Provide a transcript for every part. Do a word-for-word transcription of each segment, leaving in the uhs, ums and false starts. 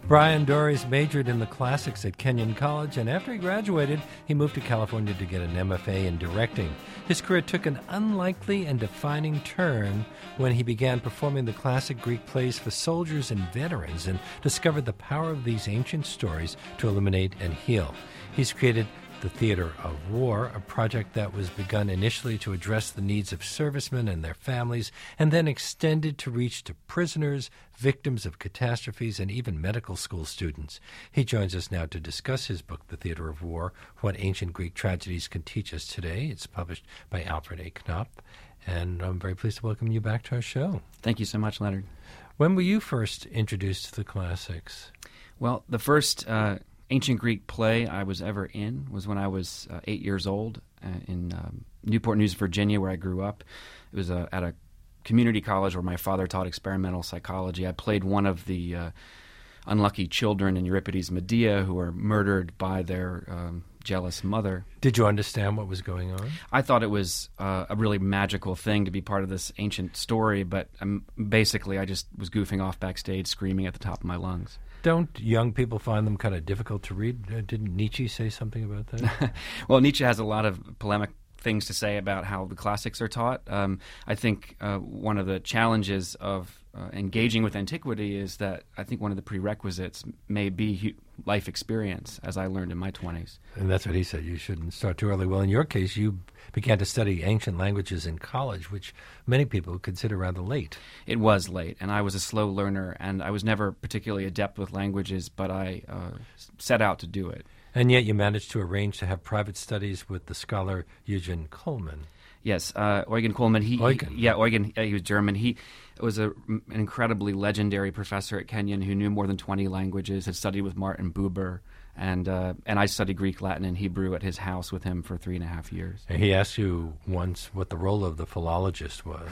Brian Dories majored in the classics at Kenyon College, and after he graduated, he moved to California to get an M F A in directing. His career took an unlikely and defining turn when he began performing the classic Greek plays for soldiers and veterans and discovered the power of these ancient stories to illuminate and heal. He's created the Theater of War, a project that was begun initially to address the needs of servicemen and their families, and then extended to reach to prisoners, victims of catastrophes, and even medical school students. He joins us now to discuss his book, The Theater of War, What Ancient Greek Tragedies Can Teach Us Today. It's published by Alfred A. Knopf, and I'm very pleased to welcome you back to our show. Thank you so much, Leonard. When were you first introduced to the classics? Well, the first uh, ancient Greek play I was ever in was when I was uh, eight years old uh, in um, Newport News, Virginia, where I grew up. It was uh, at a community college where my father taught experimental psychology. I played one of the uh, unlucky children in Euripides' Medea who were murdered by their um, jealous mother. Did you understand what was going on? I thought it was uh, a really magical thing to be part of this ancient story, but um, basically I just was goofing off backstage, screaming at the top of my lungs. Don't young people find them kind of difficult to read? Uh, didn't Nietzsche say something about that? Well, Nietzsche has a lot of polemic things to say about how the classics are taught. Um, I think uh, one of the challenges of uh, engaging with antiquity is that I think one of the prerequisites may be hu- life experience, as I learned in my twenties. And that's what he said. You shouldn't start too early. Well, in your case, you began to study ancient languages in college, which many people consider rather late. It was late, and I was a slow learner, and I was never particularly adept with languages, but I uh, set out to do it. And yet you managed to arrange to have private studies with the scholar Eugen Kuhlmann. Yes, uh, Eugen Kuhlmann. He, Eugen. He, yeah, Eugen. Uh, he was German. He was a, an incredibly legendary professor at Kenyon who knew more than twenty languages, had studied with Martin Buber, and uh, and I studied Greek, Latin, and Hebrew at his house with him for three and a half years. And he asked you once what the role of the philologist was.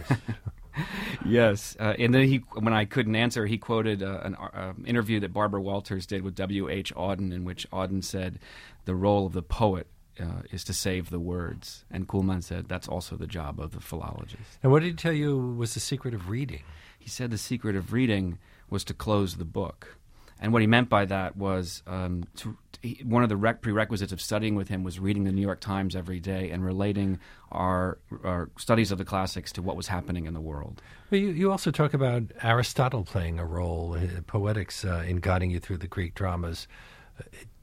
Yes, uh, and then he, when I couldn't answer, he quoted uh, an uh, interview that Barbara Walters did with W H Auden, in which Auden said, "The role of the poet uh, is to save the words," and Kuhlmann said, "That's also the job of the philologist." And what did he tell you was the secret of reading? He said the secret of reading was to close the book, and what he meant by that was um, to, he, one of the rec- prerequisites of studying with him was reading the New York Times every day and relating our, our studies of the classics to what was happening in the world. Well, you, you also talk about Aristotle playing a role, uh, poetics, uh, in guiding you through the Greek dramas. Uh,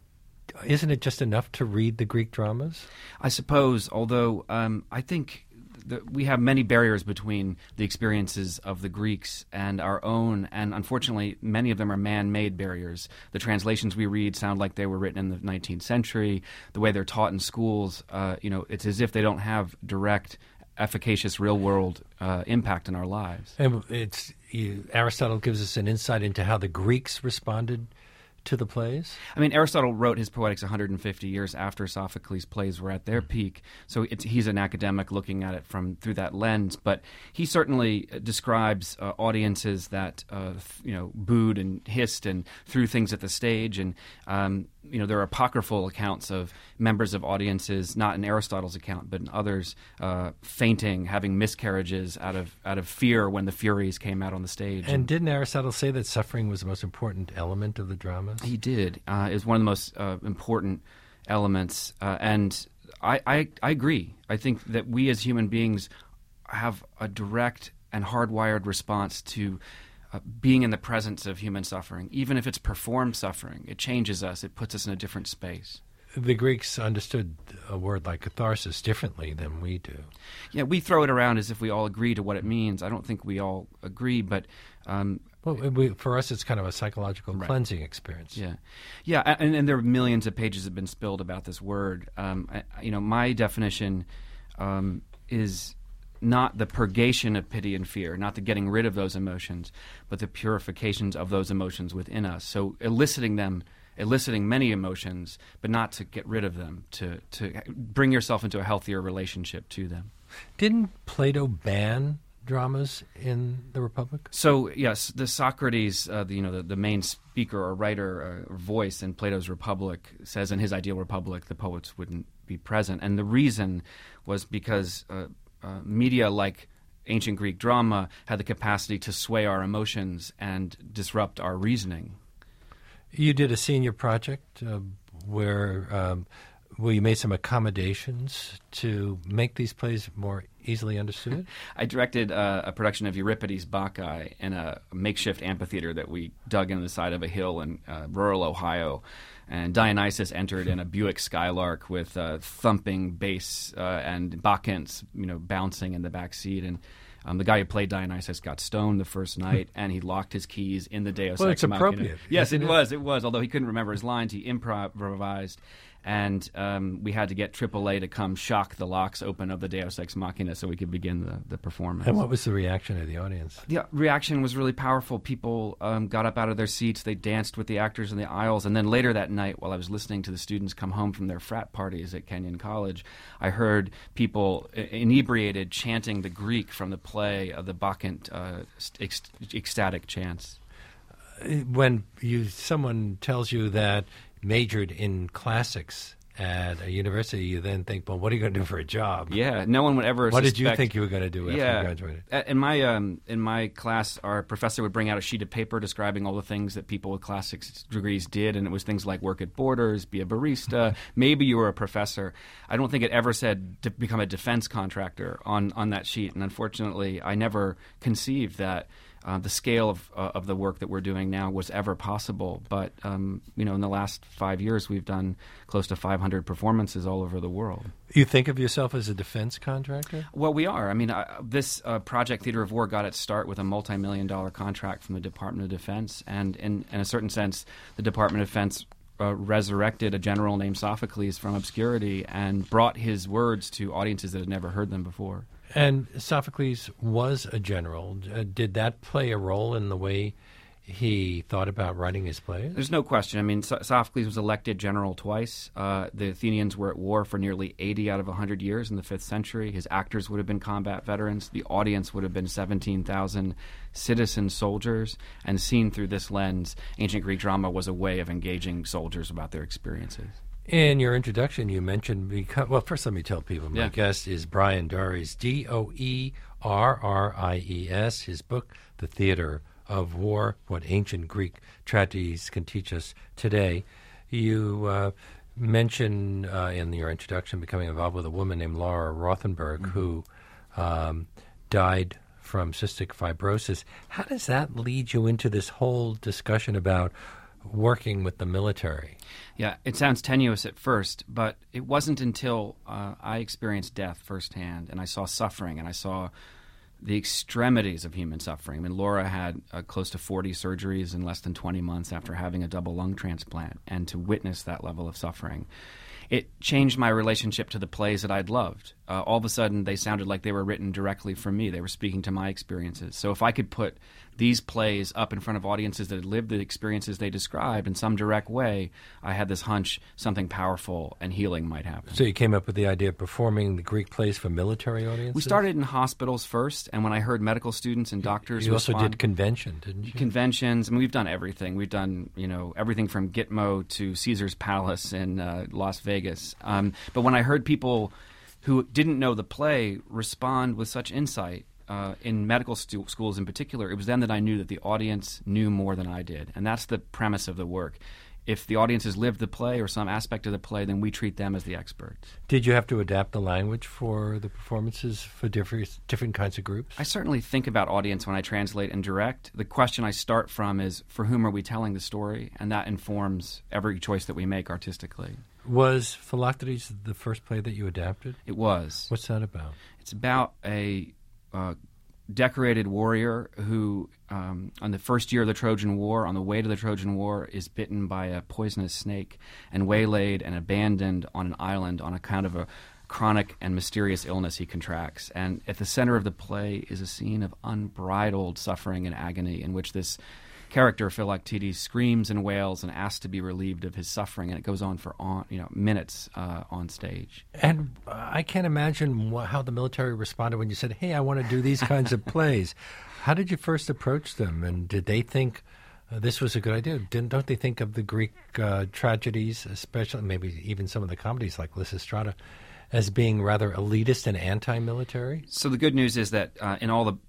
isn't it just enough to read the Greek dramas? I suppose, although um, I think that we have many barriers between the experiences of the Greeks and our own, and unfortunately many of them are man-made barriers. The translations we read sound like they were written in the nineteenth century. The way they're taught in schools, uh, you know, it's as if they don't have direct, efficacious, real-world uh, impact in our lives. And it's you, Aristotle gives us an insight into how the Greeks responded to the plays? I mean, Aristotle wrote his Poetics one hundred fifty years after Sophocles' plays were at their mm-hmm. peak, so it's, he's an academic looking at it from through that lens. But he certainly describes uh, audiences that uh, you know booed and hissed and threw things at the stage, and um, you know there are apocryphal accounts of members of audiences, not in Aristotle's account, but in others, uh, fainting, having miscarriages out of out of fear when the Furies came out on the stage. And, and didn't Aristotle say that suffering was the most important element of the drama? He did. Uh, it was one of the most uh, important elements, uh, and I, I, I agree. I think that we as human beings have a direct and hardwired response to uh, being in the presence of human suffering. Even if it's performed suffering, it changes us. It puts us in a different space. The Greeks understood a word like catharsis differently than we do. Yeah, we throw it around as if we all agree to what it means. I don't think we all agree, but... Um, well, we, for us, it's kind of a psychological right. cleansing experience. Yeah, yeah, and, and there are millions of pages that have been spilled about this word. Um, I, you know, my definition um, is not the purgation of pity and fear, not the getting rid of those emotions, but the purifications of those emotions within us. So eliciting them, eliciting many emotions, but not to get rid of them, to to bring yourself into a healthier relationship to them. Didn't Plato ban dramas in the Republic? So yes, the Socrates, uh, the, you know, the, the main speaker or writer uh, or voice in Plato's Republic, says in his ideal republic the poets wouldn't be present, and the reason was because uh, uh, media like ancient Greek drama had the capacity to sway our emotions and disrupt our reasoning. You did a senior project uh, where um, where you made some accommodations to make these plays more easily understood? I directed uh, a production of Euripides' Bacchae in a makeshift amphitheater that we dug into the side of a hill in uh, rural Ohio. And Dionysus entered in a Buick Skylark with uh, thumping bass uh, and bacchants, you know, bouncing in the back seat. And Um, the guy who played Dionysus got stoned the first night, and he locked his keys in the Deus well, Ex it's Machina. appropriate. Yes, it, it was. It was. Although he couldn't remember his lines, he improvised, and um, we had to get triple A to come shock the locks open of the Deus Ex Machina so we could begin the, the performance. And what was the reaction of the audience? The reaction was really powerful. People um, got up out of their seats. They danced with the actors in the aisles. And then later that night, while I was listening to the students come home from their frat parties at Kenyon College, I heard people inebriated chanting the Greek from the play of the Bacchant uh, ec- ecstatic chants. When you someone tells you that majored in classics at a university, you then think, well, what are you going to do for a job? Yeah, no one would ever What suspect, did you think you were going to do after yeah, you graduated? In my, um, in my class, our professor would bring out a sheet of paper describing all the things that people with classics degrees did, and it was things like work at Borders, be a barista, maybe you were a professor. I don't think it ever said to become a defense contractor on, on that sheet, and unfortunately, I never conceived that Uh, the scale of uh, of the work that we're doing now was ever possible. But, um, you know, in the last five years, we've done close to five hundred performances all over the world. You think of yourself as a defense contractor? Well, we are. I mean, uh, this uh, Project Theater of War got its start with a multi-million dollar contract from the Department of Defense. And in, in a certain sense, the Department of Defense uh, resurrected a general named Sophocles from obscurity and brought his words to audiences that had never heard them before. And Sophocles was a general. Uh, did that play a role in the way he thought about writing his plays? There's no question. I mean, so- Sophocles was elected general twice. Uh, the Athenians were at war for nearly eighty out of one hundred years in the fifth century. His actors would have been combat veterans. The audience would have been seventeen thousand citizen soldiers. And seen through this lens, ancient Greek drama was a way of engaging soldiers about their experiences. In your introduction, you mentioned, because, well, first let me tell people, my Yeah. guest is Brian Doeries, D O E R R I E S. His book, The Theater of War, What Ancient Greek Tragedies Can Teach Us Today. You uh, mention uh, in your introduction becoming involved with a woman named Laura Rothenberg, mm-hmm. who um, died from cystic fibrosis. How does that lead you into this whole discussion about working with the military? Yeah, it sounds tenuous at first, but it wasn't until uh, I experienced death firsthand and I saw suffering and I saw the extremities of human suffering. I mean, Laura had uh, close to forty surgeries in less than twenty months after having a double lung transplant, and to witness that level of suffering, it changed my relationship to the plays that I'd loved. Uh, all of a sudden, they sounded like they were written directly for me. They were speaking to my experiences. So if I could put these plays up in front of audiences that had lived the experiences they described in some direct way, I had this hunch something powerful and healing might happen. So you came up with the idea of performing the Greek plays for military audiences? We started in hospitals first, and when I heard medical students and doctors You also respond, did convention, didn't you? Conventions. I mean, we've done everything. We've done, you know, everything from Gitmo to Caesar's Palace in uh, Las Vegas. Um, but when I heard people who didn't know the play respond with such insight, uh, in medical stu- schools in particular, it was then that I knew that the audience knew more than I did. And that's the premise of the work. If the audience has lived the play or some aspect of the play, then we treat them as the experts. Did you have to adapt the language for the performances for different different kinds of groups? I certainly think about audience when I translate and direct. The question I start from is, for whom are we telling the story? And that informs every choice that we make artistically. Was Philoctetes the first play that you adapted? It was. What's that about? It's about a uh, decorated warrior who, um, on the first year of the Trojan War, on the way to the Trojan War, is bitten by a poisonous snake and waylaid and abandoned on an island on account of a chronic and mysterious illness he contracts. And at the center of the play is a scene of unbridled suffering and agony in which this character, Philoctetes, screams and wails and asks to be relieved of his suffering, and it goes on for on, you know minutes uh, on stage. And I can't imagine wh- how the military responded when you said, hey, I want to do these kinds of plays. How did you first approach them, and did they think uh, this was a good idea? Didn't, don't they think of the Greek uh, tragedies, especially maybe even some of the comedies like Lysistrata, as being rather elitist and anti-military? So the good news is that uh, in all the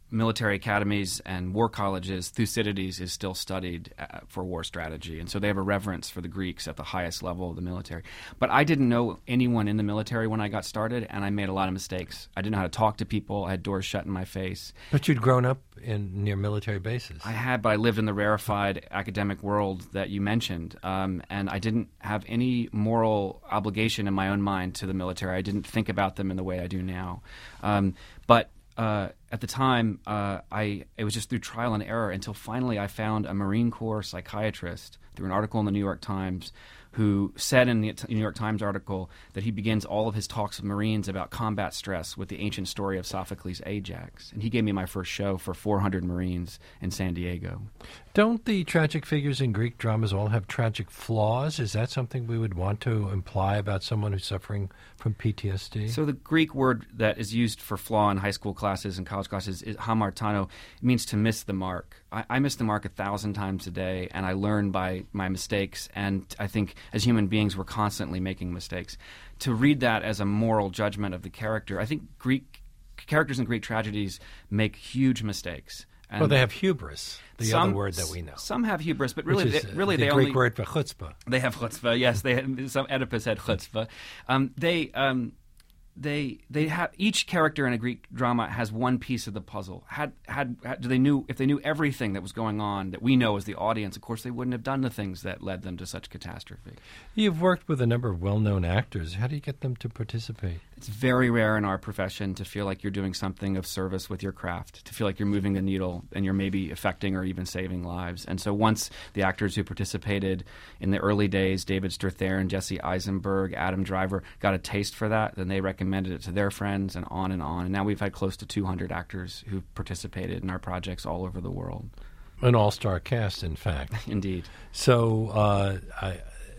military academies and war colleges, Thucydides is still studied uh, for war strategy. And so they have a reverence for the Greeks at the highest level of the military. But I didn't know anyone in the military when I got started, and I made a lot of mistakes. I didn't know how to talk to people. I had doors shut in my face. But you'd grown up in near military bases. I had, but I lived in the rarefied academic world that you mentioned. Um, and I didn't have any moral obligation in my own mind to the military. I didn't think about them in the way I do now. Um, but Uh, at the time, uh, I it was just through trial and error until finally I found a Marine Corps psychiatrist through an article in the New York Times who said in the New York Times article that he begins all of his talks with Marines about combat stress with the ancient story of Sophocles' Ajax. And he gave me my first show for four hundred Marines in San Diego. Don't the tragic figures in Greek dramas all have tragic flaws? Is that something we would want to imply about someone who's suffering from P T S D? So the Greek word that is used for flaw in high school classes and college classes is hamartano. It means to miss the mark. I, I miss the mark a thousand times a day, and I learn by my mistakes. And I think as human beings, we're constantly making mistakes. To read that as a moral judgment of the character, I think Greek characters in Greek tragedies make huge mistakes. And well, they have hubris, the some, other word that we know. Some have hubris, but really, Which is, they, really the they Greek only, word for chutzpah. They have chutzpah. Yes, they had, some Oedipus had chutzpah. Um, they. Um, They they have each character in a Greek drama has one piece of the puzzle. Had had, had do they knew if they knew everything that was going on that we know as the audience, of course they wouldn't have done the things that led them to such catastrophe. You've worked with a number of well-known actors. How do you get them to participate? It's very rare in our profession to feel like you're doing something of service with your craft, to feel like you're moving the needle and you're maybe affecting or even saving lives. And so once the actors who participated in the early days, David Strathairn, Jesse Eisenberg, Adam Driver, got a taste for that, then they recommended it to their friends and on and on. And now we've had close to two hundred actors who've participated in our projects all over the world. An all-star cast, in fact. Indeed. So uh, I,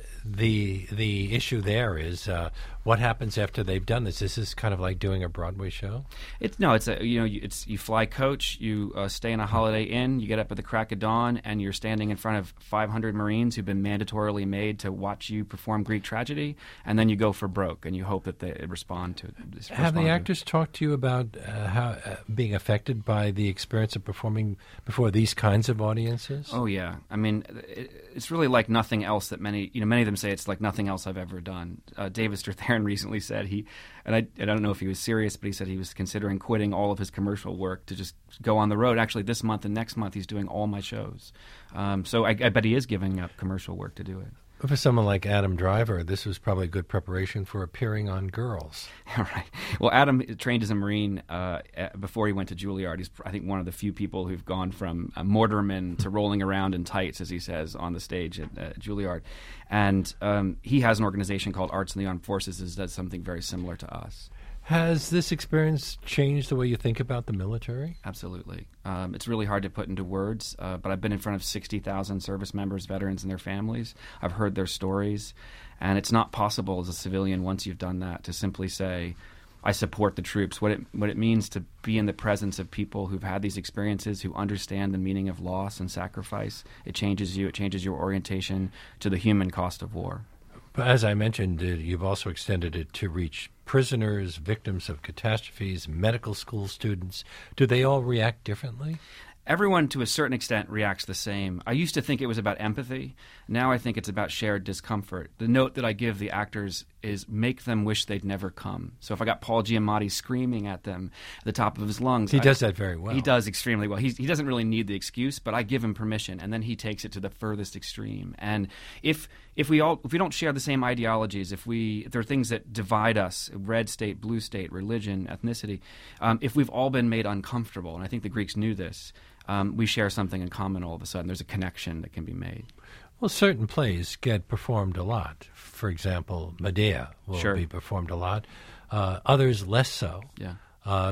the the issue there is uh, what happens after they've done this? This is kind of like doing a Broadway show? It's no, it's a you know, it's you fly coach, you uh, stay in a Holiday Inn, you get up at the crack of dawn, and you're standing in front of five hundred Marines who've been mandatorily made to watch you perform Greek tragedy, and then you go for broke, and you hope that they respond to it. Have the actors talked to you about uh, how uh, being affected by the experience of performing before these kinds of audiences? Oh yeah, I mean, it, it's really like nothing else that many you know many of them say it's like nothing else I've ever done. Uh, David Strathairn recently said he, and I, and I don't know if he was serious, but he said he was considering quitting all of his commercial work to just go on the road. Actually, this month and next month, he's doing all my shows. Um, so I, I bet he is giving up commercial work to do it. For someone like Adam Driver, this was probably good preparation for appearing on Girls. Right. Well, Adam trained as a Marine uh, before he went to Juilliard. He's, I think, one of the few people who've gone from a mortarman to rolling around in tights, as he says, on the stage at uh, Juilliard. And um, he has an organization called Arts in the Armed Forces that does something very similar to us. Has this experience changed the way you think about the military? Absolutely. Um, it's really hard to put into words, uh, but I've been in front of sixty thousand service members, veterans, and their families. I've heard their stories, and it's not possible as a civilian, once you've done that, to simply say, I support the troops. What it, what it means to be in the presence of people who've had these experiences, who understand the meaning of loss and sacrifice, it changes you. It changes your orientation to the human cost of war. But as I mentioned, uh, you've also extended it to reach prisoners, victims of catastrophes, medical school students. Do they all react differently? Everyone, to a certain extent, reacts the same. I used to think it was about empathy. Now I think it's about shared discomfort. The note that I give the actors is make them wish they'd never come. So if I got Paul Giamatti screaming at them at the top of his lungs... He I, does that very well. He does extremely well. He's, he doesn't really need the excuse, but I give him permission, and then he takes it to the furthest extreme. And if if we all if we don't share the same ideologies, if we if there are things that divide us, red state, blue state, religion, ethnicity, um, if we've all been made uncomfortable, and I think the Greeks knew this, Um, we share something in common all of a sudden. There's a connection that can be made. Well, certain plays get performed a lot. For example, Medea will sure. be performed a lot. Uh, others less so. Yeah. Uh,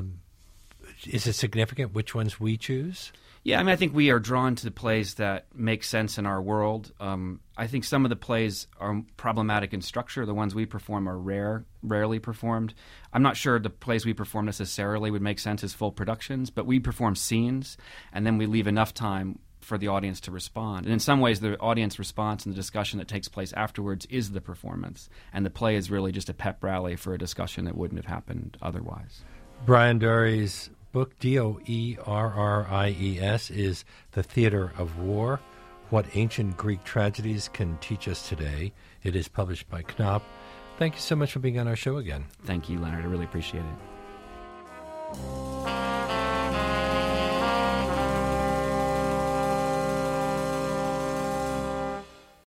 is it significant which ones we choose? Yeah, I mean, I think we are drawn to the plays that make sense in our world. Um, I think some of the plays are problematic in structure. The ones we perform are rare, rarely performed. I'm not sure the plays we perform necessarily would make sense as full productions, but we perform scenes, and then we leave enough time for the audience to respond. And in some ways, the audience response and the discussion that takes place afterwards is the performance, and the play is really just a pep rally for a discussion that wouldn't have happened otherwise. Brian Durie's book, D O E R R I E S, is The Theater of War, What Ancient Greek Tragedies Can Teach Us Today. It is published by Knopf. Thank you so much for being on our show again. Thank you, Leonard. I really appreciate it.